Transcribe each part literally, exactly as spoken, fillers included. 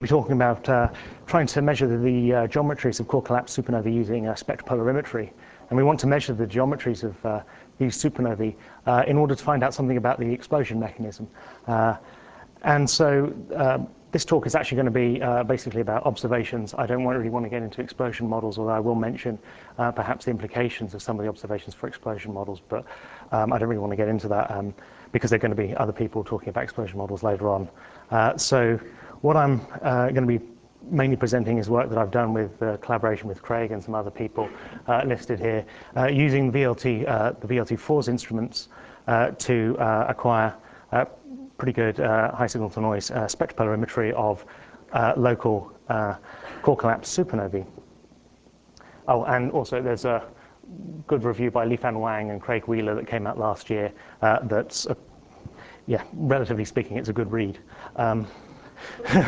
We're talking about uh, trying to measure the uh, geometries of core collapse supernovae using uh, spectropolarimetry. And we want to measure the geometries of uh, these supernovae uh, in order to find out something about the explosion mechanism. Uh, and so uh, this talk is actually going to be uh, basically about observations. I don't really want to get into explosion models, although I will mention uh, perhaps the implications of some of the observations for explosion models, but um, I don't really want to get into that um, because there are going to be other people talking about explosion models later on. Uh, so what I'm uh, going to be mainly presenting is work that I've done with uh, collaboration with Craig and some other people uh, listed here, uh, using V L T, uh, the V L T fours instruments uh, to uh, acquire uh, pretty good uh, high signal to noise uh, spectropolarimetry of uh, local uh, core collapse supernovae. Oh, and also there's a good review by Lifan Wang and Craig Wheeler that came out last year. Uh, that's, a, yeah, relatively speaking, it's a good read. Um, can,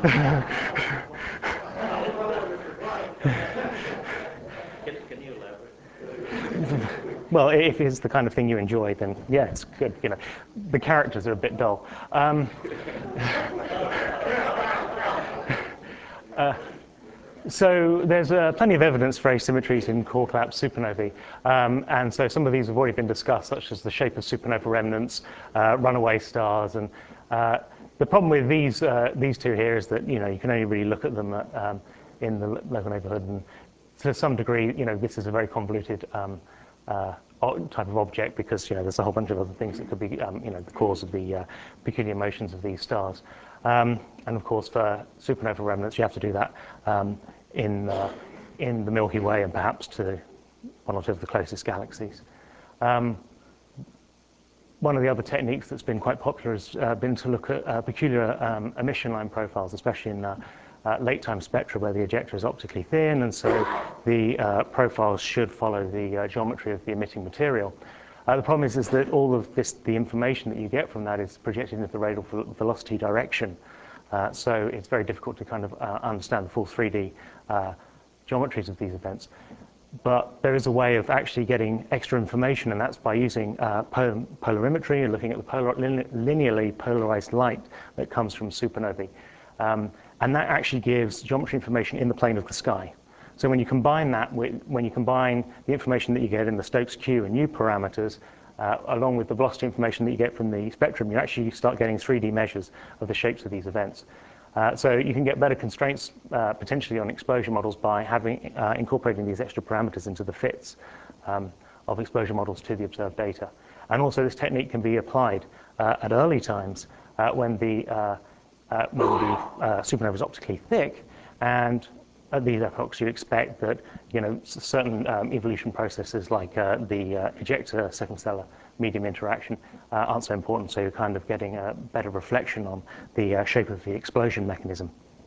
can you elaborate? Well, if it's the kind of thing you enjoy, then yeah, it's good. You know, the characters are a bit dull. Um, uh, so there's uh, plenty of evidence for asymmetries in core collapse supernovae, um, and so some of these have already been discussed, such as the shape of supernova remnants, uh, runaway stars, and uh, the problem with these uh, these two here is that you know you can only really look at them at, um, in the local neighborhood, and to some degree, you know, this is a very convoluted um, uh, type of object because you know there's a whole bunch of other things that could be um, you know the cause of the uh, peculiar motions of these stars, um, and of course for supernova remnants you have to do that um, in uh, in the Milky Way and perhaps to one or two of the closest galaxies. Um, One of the other techniques that's been quite popular has uh, been to look at uh, peculiar um, emission line profiles, especially in uh, uh, late-time spectra where the ejector is optically thin, and so the uh, profiles should follow the uh, geometry of the emitting material. Uh, the problem is, is that all of this, the information that you get from that is projected into the radial velocity direction. Uh, so it's very difficult to kind of uh, understand the full three D uh, geometries of these events. But there is a way of actually getting extra information, and that's by using uh, pol polarimetry and looking at the polar lin linearly polarized light that comes from supernovae. Um, and that actually gives geometry information in the plane of the sky. So when you combine that with, when you combine the information that you get in the Stokes Q and U parameters, uh, along with the velocity information that you get from the spectrum, you actually start getting three D measures of the shapes of these events. Uh, so you can get better constraints uh, potentially on explosion models by having uh, incorporating these extra parameters into the fits um, of explosion models to the observed data. And also this technique can be applied uh, at early times uh, when the, uh, uh, when the uh, supernova is optically thick, and at these epochs you expect that you know certain um, evolution processes like uh, the uh, ejector second stellar medium interaction uh, aren't so important, so you're kind of getting a better reflection on the uh, shape of the explosion mechanism.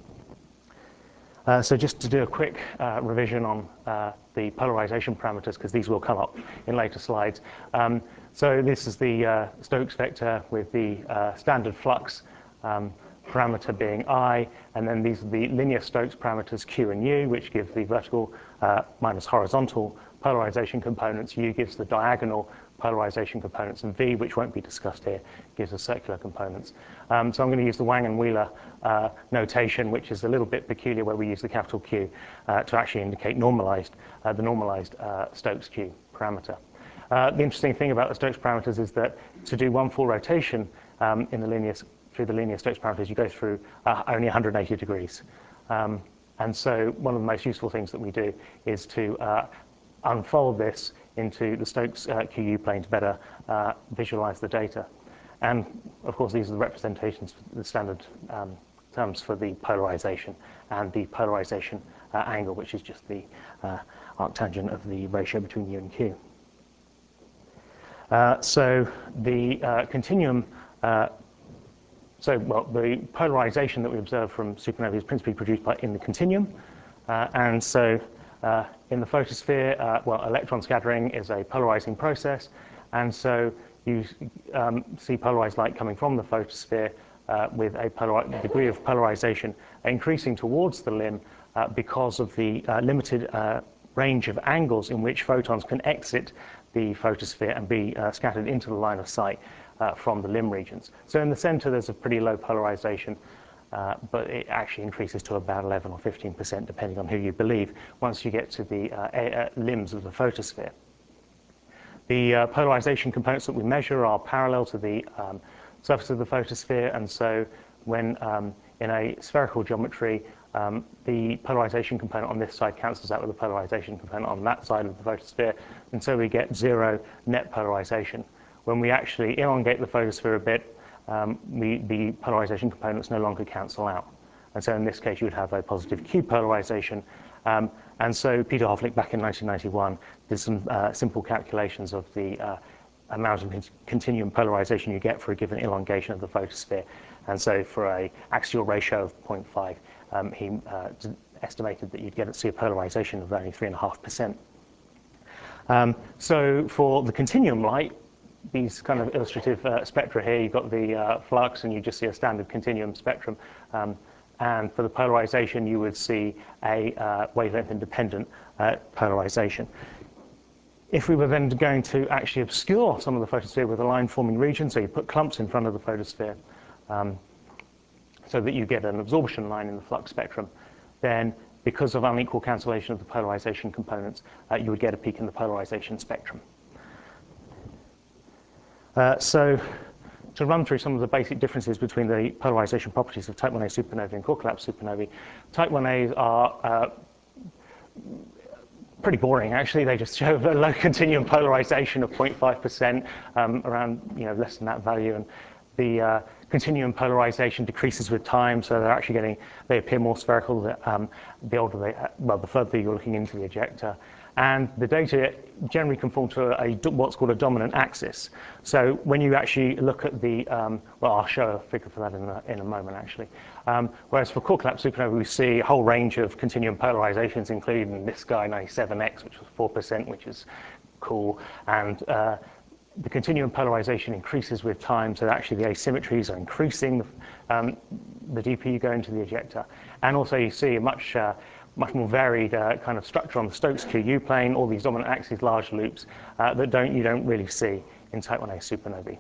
Uh, so just to do a quick uh, revision on uh, the polarization parameters, because these will come up in later slides. Um, so this is the uh, Stokes vector with the uh, standard flux um, parameter being I, and then these are the linear Stokes parameters Q and U, which give the vertical uh, minus horizontal polarization components. U gives the diagonal polarization components, and V, which won't be discussed here, gives the circular components. Um, so I'm going to use the Wang and Wheeler uh, notation, which is a little bit peculiar, where we use the capital Q uh, to actually indicate normalized, uh, the normalized uh, Stokes Q parameter. Uh, the interesting thing about the Stokes parameters is that to do one full rotation um, in the linear, through the linear Stokes parameters, you go through uh, only one hundred eighty degrees. Um, and so one of the most useful things that we do is to uh, unfold this into the Stokes uh, Q U plane to better uh, visualize the data. And of course, these are the representations, the standard um, terms for the polarization and the polarization uh, angle, which is just the uh, arctangent of the ratio between U and Q. Uh, so the uh, continuum, uh, so well, the polarization that we observe from supernovae is principally produced by, in the continuum. Uh, and so uh, in the photosphere, uh, well, electron scattering is a polarizing process. And so you um, see polarized light coming from the photosphere uh, with a degree of polarization increasing towards the limb uh, because of the uh, limited uh, range of angles in which photons can exit the photosphere and be uh, scattered into the line of sight uh, from the limb regions. So in the center, there's a pretty low polarization. uh, but it actually increases to about eleven or fifteen percent, depending on who you believe, once you get to the uh, uh, limbs of the photosphere. The uh, polarization components that we measure are parallel to the um, surface of the photosphere, and so when um, in a spherical geometry, um, the polarization component on this side cancels out with the polarization component on that side of the photosphere, and so we get zero net polarization. When we actually elongate the photosphere a bit, um, we, the polarization components no longer cancel out. And so in this case, you would have a positive Q polarization. Um, and so Peter Hoflich, back in nineteen ninety-one, did some uh, simple calculations of the uh, amount of continuum polarization you get for a given elongation of the photosphere. And so for a axial ratio of zero point five, um, he uh, estimated that you'd get see a polarization of only three point five percent. Um, so for the continuum light, these kind of illustrative uh, spectra here, you've got the uh, flux, and you just see a standard continuum spectrum. Um, and for the polarization, you would see a uh, wavelength-independent uh, polarization. If we were then going to actually obscure some of the photosphere with a line-forming region, so you put clumps in front of the photosphere, um, so that you get an absorption line in the flux spectrum, then because of unequal cancellation of the polarization components, uh, you would get a peak in the polarization spectrum. Uh, so to run through some of the basic differences between the polarization properties of type one A supernovae and core collapse supernovae, type one A's are uh, pretty boring, actually. They just show a low continuum polarization of zero point five percent, um, around you know less than that value, and the uh, continuum polarization decreases with time, so they're actually getting they appear more spherical the, um, the older they well the further you're looking into the ejector. And the data generally conform to a, what's called a dominant axis. So when you actually look at the, um, well, I'll show a figure for that in a, in a moment, actually. Um, whereas for core collapse supernova, we see a whole range of continuum polarizations, including this guy, ninety-seven X, which was four percent, which is cool. And uh, the continuum polarization increases with time, so actually the asymmetries are increasing um, the deeper you go into the ejector. And also you see a much uh, much more varied uh, kind of structure on the Stokes Q U plane, all these dominant axes, large loops uh, that don't you don't really see in type one A supernovae.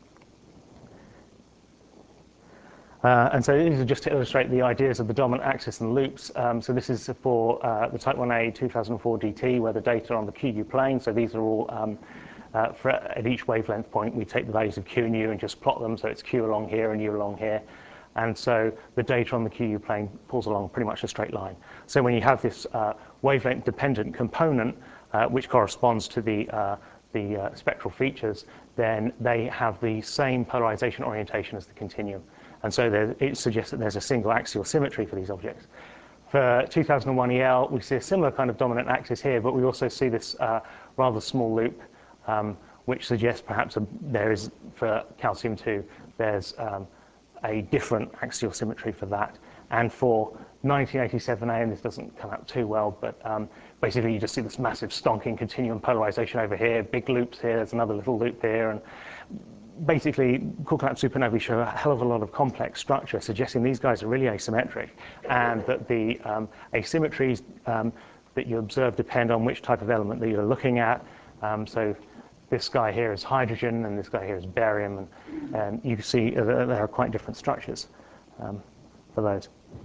Uh, and so these are just to illustrate the ideas of the dominant axis and loops. Um, so this is for uh, the type one A two thousand four D T, where the data are on the Q U plane. So these are all, um, uh, for, at each wavelength point, we take the values of Q and U and just plot them. So it's Q along here and U along here. And so the data on the Q U plane pulls along pretty much a straight line. So when you have this uh, wavelength-dependent component, uh, which corresponds to the, uh, the uh, spectral features, then they have the same polarization orientation as the continuum. And so there, it suggests that there's a single axial symmetry for these objects. For two thousand one E L, we see a similar kind of dominant axis here, but we also see this uh, rather small loop, um, which suggests perhaps a, there is, for calcium two, there's um, a different axial symmetry for that. And for nineteen eighty-seven A, and this doesn't come out too well, but um, basically you just see this massive stonking continuum polarization over here, big loops here, there's another little loop here, and basically core collapse supernovae show a hell of a lot of complex structure, suggesting these guys are really asymmetric, and that the um, asymmetries um, that you observe depend on which type of element that you're looking at. Um, so this guy here is hydrogen, and this guy here is barium, and, and you can see that there are quite different structures um, for those.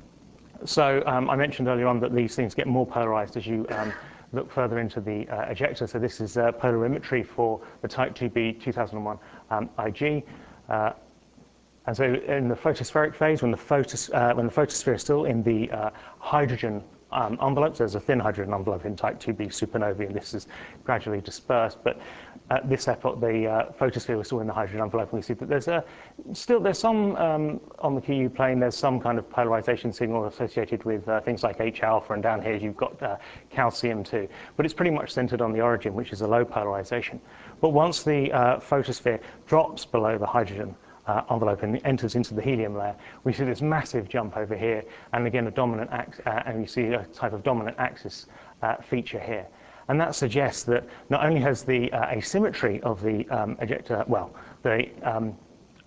So um, I mentioned earlier on that these things get more polarized as you um, look further into the uh, ejector. So this is uh, polarimetry for the Type two B two thousand one um, I G. Uh, and so in the photospheric phase, when the, photos, uh, when the photosphere is still in the uh, hydrogen um, envelopes, there's a thin hydrogen envelope in Type two B supernovae, and this is gradually dispersed. But at this epoch, the uh, photosphere was still in the hydrogen envelope, and we see that there's a, still there's some um, on the Q U plane. There's some kind of polarization signal associated with uh, things like H alpha, and down here you've got uh, calcium too. But it's pretty much centered on the origin, which is a low polarization. But once the uh, photosphere drops below the hydrogen uh, envelope and enters into the helium layer, we see this massive jump over here, and again a dominant ax uh, and you see a type of dominant axis uh, feature here. And that suggests that not only has the uh, asymmetry of the um, ejector, well, the um,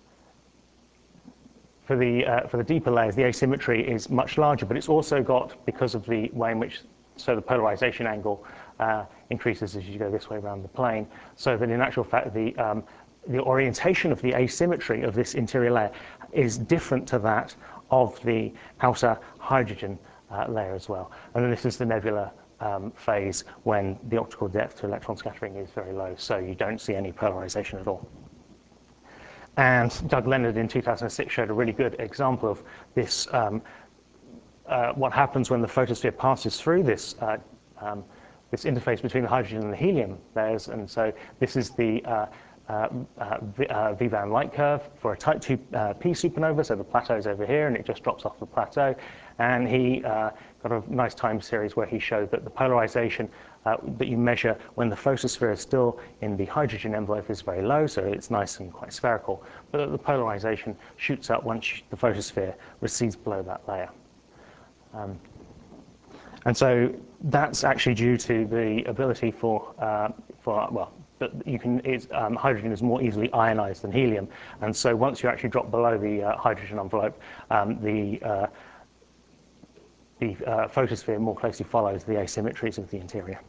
for the uh, for the deeper layers, the asymmetry is much larger, but it's also got, because of the way in which, so the polarization angle uh, increases as you go this way around the plane, so that in actual fact the um, the orientation of the asymmetry of this interior layer is different to that of the outer hydrogen uh, layer as well. And then this is the nebula um, phase when the optical depth to electron scattering is very low, so you don't see any polarization at all. And Doug Leonard in two thousand six showed a really good example of this, um, uh, what happens when the photosphere passes through this, uh, um, this interface between the hydrogen and the helium layers. And so this is the uh, uh, uh, v, uh, V band light curve for a type two uh, P supernova. So the plateau's over here, and it just drops off the plateau. And he uh, got a nice time series where he showed that the polarization uh, that you measure when the photosphere is still in the hydrogen envelope is very low, so it's nice and quite spherical, but that the polarization shoots up once the photosphere recedes below that layer. Um, and so that's actually due to the ability for, uh, for well, that you can, it's, um, hydrogen is more easily ionized than helium, and so once you actually drop below the uh, hydrogen envelope, um, the uh, the uh, photosphere more closely follows the asymmetries of the interior.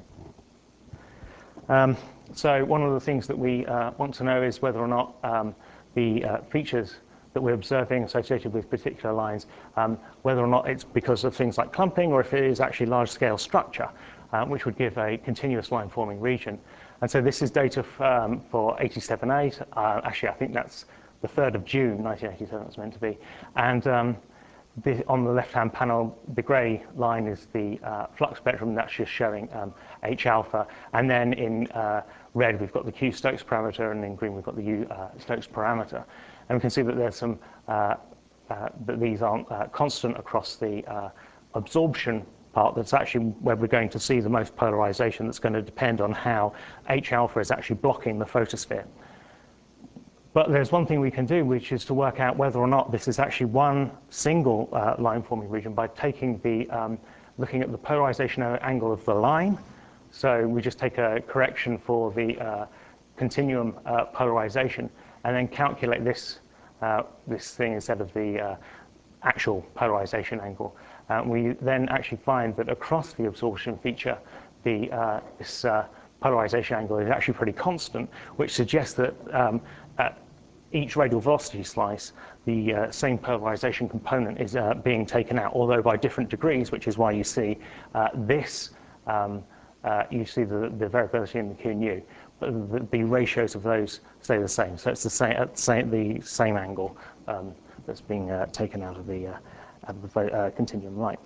Um, so one of the things that we uh, want to know is whether or not um, the uh, features that we're observing associated with particular lines, um, whether or not it's because of things like clumping or if it is actually large-scale structure, uh, which would give a continuous line-forming region. And so this is data um, for eighty-seven A. Uh, actually, I think that's the third of June, nineteen eighty-seven, it's meant to be. And um, The, on the left-hand panel, the gray line is the uh, flux spectrum. That's just showing um, H alpha. And then in uh, red, we've got the Q Stokes parameter, and in green, we've got the U uh, Stokes parameter. And we can see that there's some, uh, uh, that these aren't uh, constant across the uh, absorption part. That's actually where we're going to see the most polarization. That's going to depend on how H alpha is actually blocking the photosphere. But there's one thing we can do, which is to work out whether or not this is actually one single uh, line-forming region by taking the, um, looking at the polarization angle of the line. So we just take a correction for the uh, continuum uh, polarization, and then calculate this, uh, this thing instead of the uh, actual polarization angle. Uh, we then actually find that across the absorption feature, the, uh, this uh, polarization angle is actually pretty constant, which suggests that um, at each radial velocity slice, the uh, same polarization component is uh, being taken out, although by different degrees, which is why you see uh, this, um, uh, you see the, the variability in the Q and U, but the, the ratios of those stay the same. So it's the same, at the same, the same angle um, that's being uh, taken out of the, uh, out of the uh, continuum light.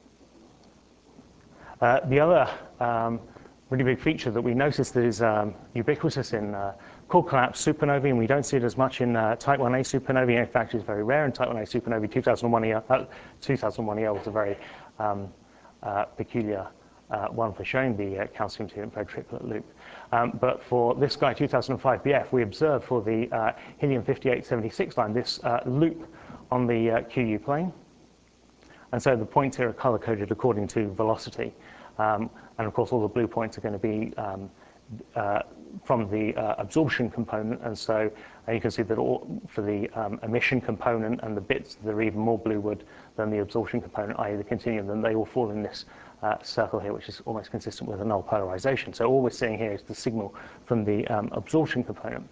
Uh, the other um, really big feature that we noticed is um, ubiquitous in uh, core collapse supernovae, and we don't see it as much in uh, type one A supernovae. In fact, it's very rare in type one A supernovae. two thousand one E L, uh, two thousand one E L was a very um, uh, peculiar uh, one for showing the uh, calcium to infrared triplet loop. Um, but for this guy, two thousand five B F, we observed for the uh, helium fifty-eight seventy-six line this uh, loop on the uh, Q U plane. And so the points here are color-coded according to velocity. Um, and of course, all the blue points are going to be um, uh, from the uh, absorption component. And so uh, you can see that all, for the um, emission component and the bits that are even more blue wood than the absorption component, that is the continuum, then they all fall in this uh, circle here, which is almost consistent with a null polarization. So all we're seeing here is the signal from the um, absorption component.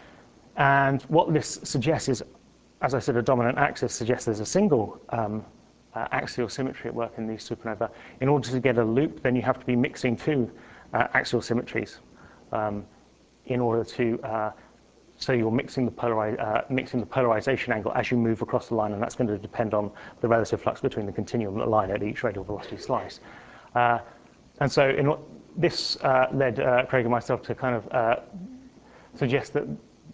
And what this suggests is, as I said, a dominant axis suggests there's a single um, uh, axial symmetry at work in these supernovae. In order to get a loop, then you have to be mixing two uh, axial symmetries um, in order to, uh, so you're mixing the, polari uh, mixing the polarization angle as you move across the line, and that's going to depend on the relative flux between the continuum and the line at each radial velocity slice. Uh, and so in, this uh, led uh, Craig and myself to kind of uh, suggest that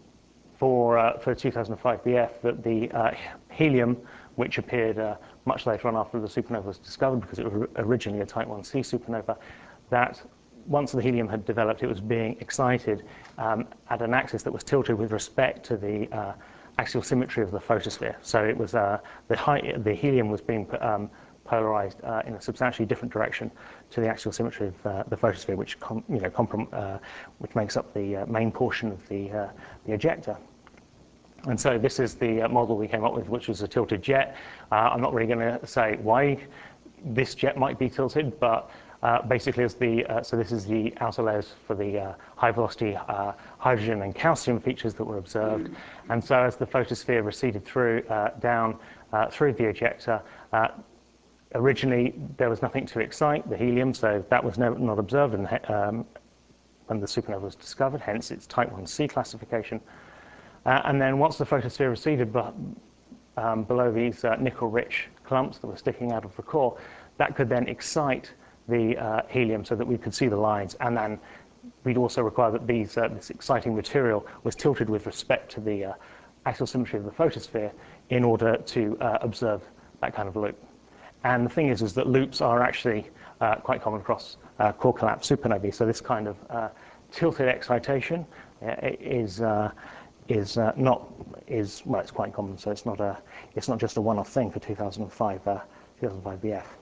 for, uh, for two thousand five B F, that the uh, helium, which appeared uh, much later on after the supernova was discovered, because it was originally a type one C supernova, that once the helium had developed, it was being excited um, at an axis that was tilted with respect to the uh, axial symmetry of the photosphere. So it was uh, the, high, the helium was being um, polarized uh, in a substantially different direction to the axial symmetry of uh, the photosphere, which com you know comprom uh, which makes up the uh, main portion of the uh, the ejecta. And so this is the uh, model we came up with, which was a tilted jet. Uh, I'm not really going to say why this jet might be tilted, but uh, basically, as the uh, so this is the outer layers for the uh, high velocity uh, hydrogen and calcium features that were observed. And so as the photosphere receded through uh, down, uh, through the ejector. Uh, originally, there was nothing to excite the helium, so that was no, not observed in, um, when the supernova was discovered, hence its type one c classification. Uh, and then once the photosphere receded um, below these uh, nickel-rich clumps that were sticking out of the core, that could then excite the uh, helium so that we could see the lines. And then we'd also require that these, uh, this exciting material was tilted with respect to the uh, axial symmetry of the photosphere in order to uh, observe that kind of loop. And the thing is, is that loops are actually uh, quite common across uh, core collapse supernovae. So this kind of uh, tilted excitation uh, is uh, is uh, not is well, it's quite common. So it's not a it's not just a one-off thing for two thousand five uh, two thousand five B F.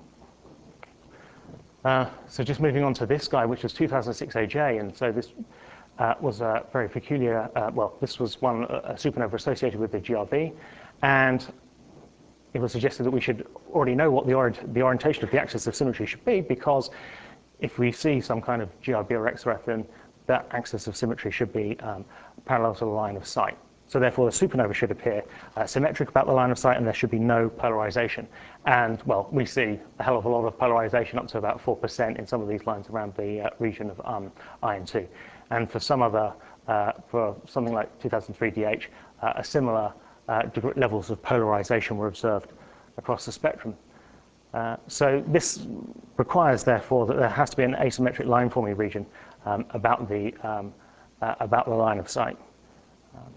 Uh, so just moving on to this guy, which was two thousand six A J, and so this uh, was a very peculiar. Uh, well, this was one a supernova associated with the G R B, and it was suggested that we should already know what the, orient, the orientation of the axis of symmetry should be, because if we see some kind of G R B or X R F, then that axis of symmetry should be um, parallel to the line of sight. So therefore, the supernova should appear uh, symmetric about the line of sight, and there should be no polarization. And, well, we see a hell of a lot of polarization, up to about four percent in some of these lines around the uh, region of um, I N two. And for some other, uh, for something like two thousand three D H, uh, a similar Uh, levels of polarization were observed across the spectrum. Uh, so this requires, therefore, that there has to be an asymmetric line-forming region um, about the um, uh, about the line of sight. Um,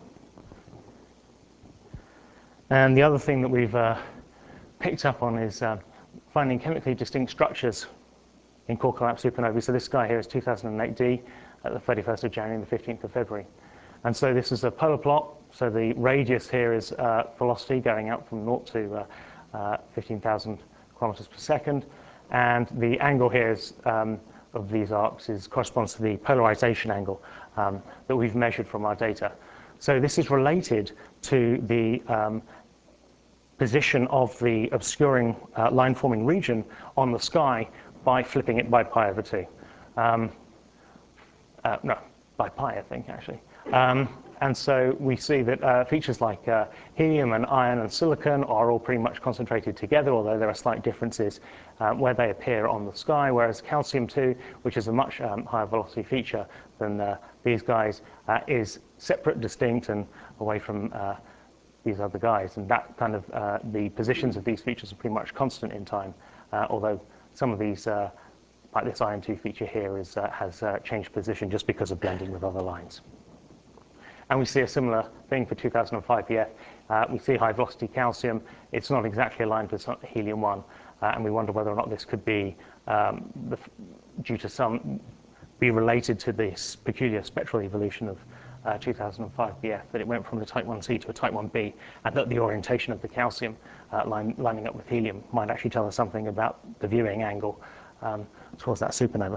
and the other thing that we've uh, picked up on is uh, finding chemically distinct structures in core collapse supernovae. So this guy here is two thousand eight D at the thirty-first of January and the fifteenth of February. And so this is a polar plot. So the radius here is uh, velocity going out from naught to uh, uh, fifteen thousand kilometers per second. And the angle here is, um, of these arcs is, corresponds to the polarization angle um, that we've measured from our data. So this is related to the um, position of the obscuring uh, line-forming region on the sky by flipping it by pi over two. Um, uh, no, by pi, I think, actually. Um, and so we see that uh, features like uh, helium and iron and silicon are all pretty much concentrated together, although there are slight differences uh, where they appear on the sky, whereas calcium two, which is a much um, higher velocity feature than uh, these guys, uh, is separate, distinct, and away from uh, these other guys. And that kind of, uh, the positions of these features are pretty much constant in time, uh, although some of these, uh, like this I N two feature here, is, uh, has uh, changed position just because of blending with other lines. And we see a similar thing for two thousand five B F. Uh, we see high velocity calcium. It's not exactly aligned with helium one, uh, and we wonder whether or not this could be um, the, due to some, be related to this peculiar spectral evolution of uh, two thousand five B F, that it went from a type one C to a type one B, and that the orientation of the calcium uh, line, lining up with helium might actually tell us something about the viewing angle um, towards that supernova.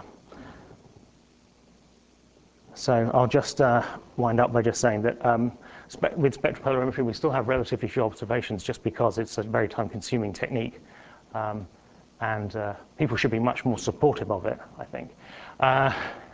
So I'll just uh, wind up by just saying that um, spe with spectropolarimetry, we still have relatively few observations just because it's a very time-consuming technique. Um, and uh, people should be much more supportive of it, I think. Uh,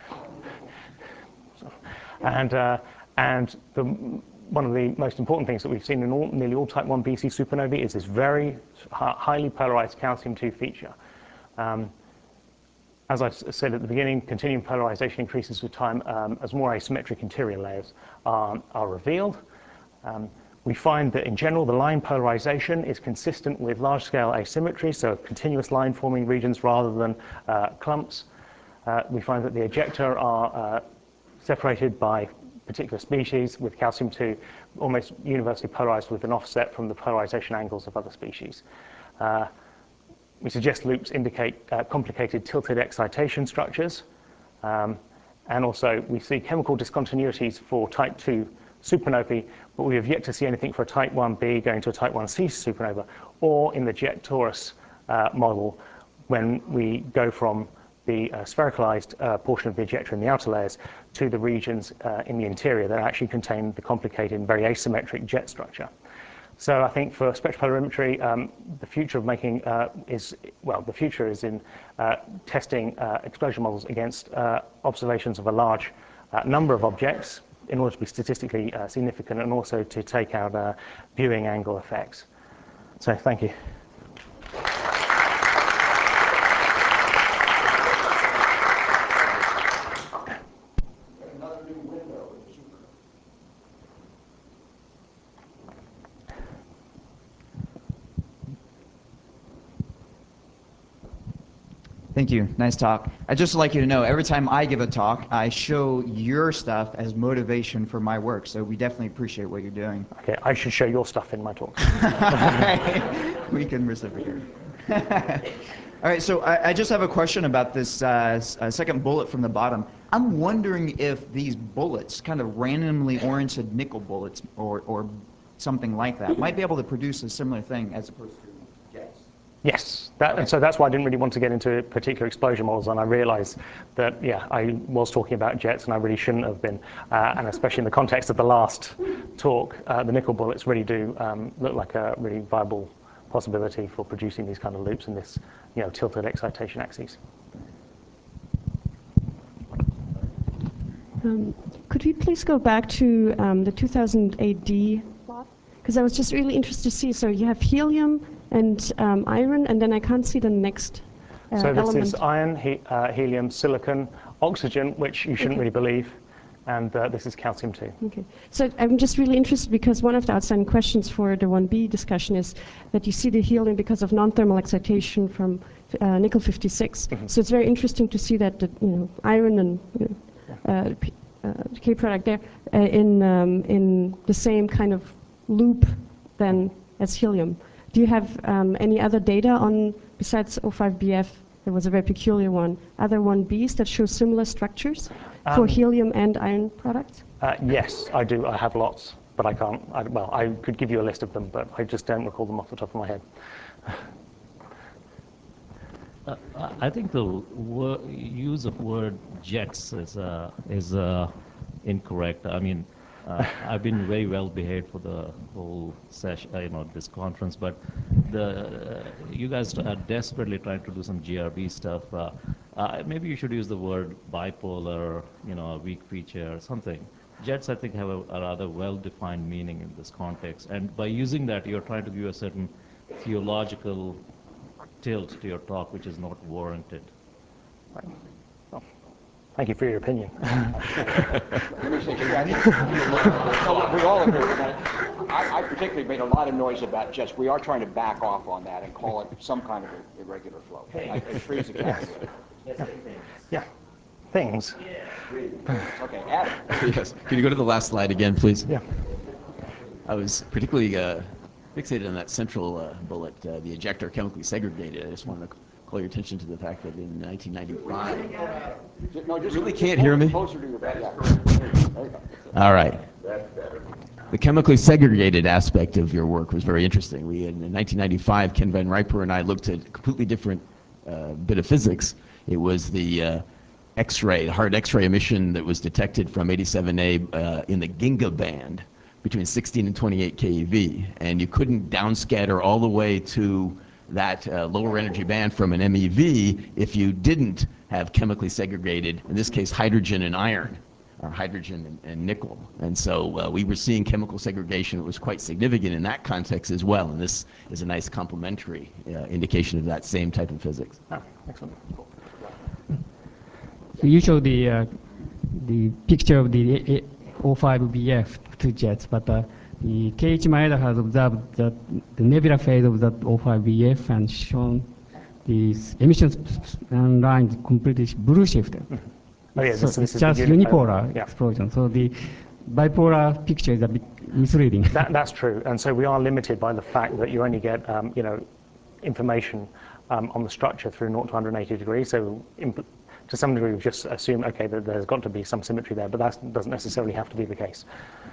and uh, and the, one of the most important things that we've seen in all, nearly all type one B C supernovae is this very highly polarized calcium two feature. Um, As I said at the beginning, continuing polarization increases with time um, as more asymmetric interior layers are, are revealed. Um, we find that in general, the line polarization is consistent with large-scale asymmetry, so continuous line-forming regions rather than uh, clumps. Uh, we find that the ejecta are uh, separated by particular species, with calcium two almost universally polarized with an offset from the polarization angles of other species. Uh, We suggest loops indicate uh, complicated tilted excitation structures. Um, and also, we see chemical discontinuities for type two supernovae, but we have yet to see anything for a type one B going to a type one C supernova, or in the jet torus uh, model, when we go from the uh, sphericalized uh, portion of the ejecta in the outer layers to the regions uh, in the interior that actually contain the complicated and very asymmetric jet structure. So I think for spectropolarimetry, um, the future of making uh, is, well, the future is in uh, testing uh, exposure models against uh, observations of a large uh, number of objects in order to be statistically uh, significant, and also to take out uh, viewing angle effects. So thank you. Thank you. Nice talk. I'd just like you to know, every time I give a talk, I show your stuff as motivation for my work. So we definitely appreciate what you're doing. Okay, I should show your stuff in my talk. We can reciprocate. All right, so I, I just have a question about this uh, uh, second bullet from the bottom. I'm wondering if these bullets, kind of randomly oriented nickel bullets or, or something like that, might be able to produce a similar thing as opposed to jets. Yes, that, and so that's why I didn't really want to get into particular exposure models, and I realized that, yeah, I was talking about jets, and I really shouldn't have been, uh, and especially in the context of the last talk, uh, the nickel bullets really do um, look like a really viable possibility for producing these kind of loops in this, you know, tilted excitation axes. Um, could we please go back to um, the two thousand A D plot? Because I was just really interested to see, so you have helium and um, iron, and then I can't see the next uh, So this element. is iron, he, uh, helium, silicon, oxygen, which you shouldn't Okay. really believe, and uh, this is calcium too. Okay, so I'm just really interested because one of the outstanding questions for the one B discussion is that you see the helium because of non-thermal excitation from uh, nickel fifty-six. Mm-hmm. So it's very interesting to see that the you know iron and you know, uh, P, uh, K product there uh, in um, in the same kind of loop than as helium. Do you have um, any other data on, besides O five B F, there was a very peculiar one, other one Bs that show similar structures for Um, helium and iron products? Uh, yes, I do. I have lots, but I can't. I, well, I could give you a list of them, but I just don't recall them off the top of my head. Uh, I think the wor use of word jets is uh, is uh, incorrect. I mean, uh, I've been very well behaved for the whole session, uh, you know, this conference. But the uh, you guys are desperately trying to do some G R B stuff. Uh, uh, maybe you should use the word bipolar, you know, a weak feature or something. Jets, I think, have a, a rather well-defined meaning in this context, and by using that, you're trying to give a certain theological tilt to your talk, which is not warranted. Right. Well, thank you for your opinion. Let me say, I think, no, we all agree with that. I, I particularly made a lot of noise about jets. We are trying to back off on that and call it some kind of a irregular flow. I, I freeze the cat. Yeah, things. Okay, Adam. Yes. Can you go to the last slide again, please? Yeah. I was particularly uh, fixated on that central uh, bullet, uh, the ejector chemically segregated. I just wanted to call your attention to the fact that in nineteen ninety-five. No, just, Really just can't hear me? Closer to your back. Yeah. There you go. All right. The chemically segregated aspect of your work was very interesting. We, in nineteen ninety-five, Ken Van Riper and I looked at a completely different uh, bit of physics. It was the uh, X-ray, hard X-ray emission that was detected from eighty-seven A uh, in the Ginga band between sixteen and twenty-eight keV, and you couldn't downscatter all the way to that uh, lower energy band from an M E V if you didn't have chemically segregated, in this case, hydrogen and iron, or hydrogen and, and nickel. And so uh, we were seeing chemical segregation that was quite significant in that context as well, and this is a nice complementary uh, indication of that same type of physics. Oh, excellent. So you show the uh, the picture of the O five B F two jets, but uh, the K H Maeda has observed that the nebula phase of that O five B F and shown the emissions line completely blue shifted. Mm-hmm. Oh, yeah, so this, this it's is just the unipolar, unipolar yeah. explosion. So the bipolar picture is a bit misleading. That, that's true, and so we are limited by the fact that you only get, um, you know, information um, on the structure through zero to one hundred eighty degrees. So, impl to some degree, we've just assumed, okay, that there's got to be some symmetry there, but that doesn't necessarily have to be the case.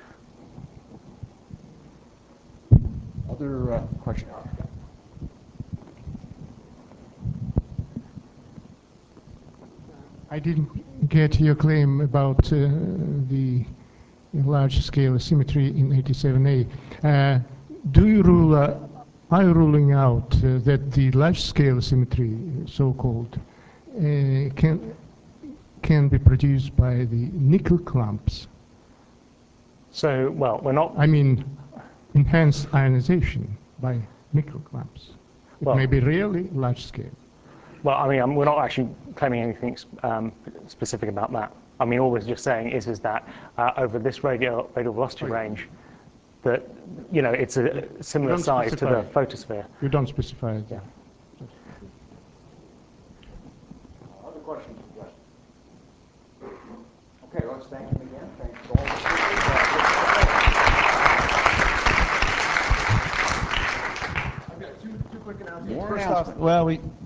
Other uh, questions? I didn't get your claim about uh, the large-scale symmetry in eighty-seven A. Uh, do you rule, uh, are you ruling out uh, that the large-scale symmetry, so-called, uh, can can be produced by the nickel clumps? So, well, we're not. I mean, enhanced ionization by microclamps. It Well- may be really large scale. Well, I mean, um, we're not actually claiming anything um, specific about that. I mean, all we're just saying is, is that uh, over this radial, radial velocity Oh, yeah. range, that, you know, it's a similar Don't size to specify. the photosphere. You don't specify it. Yeah. Other questions? Yes. Okay, let's thank him again. Thanks to all the speakers. I've got two, two quick announcements. More First announcements. off, well, we